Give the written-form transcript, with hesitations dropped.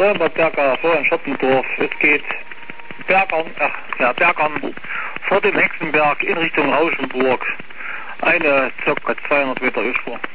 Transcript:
Wellenberg vor in Schottendorf. Es geht bergan vor dem Hexenberg in Richtung Rauschenburg. Eine ca. 200 Meter Öschwur.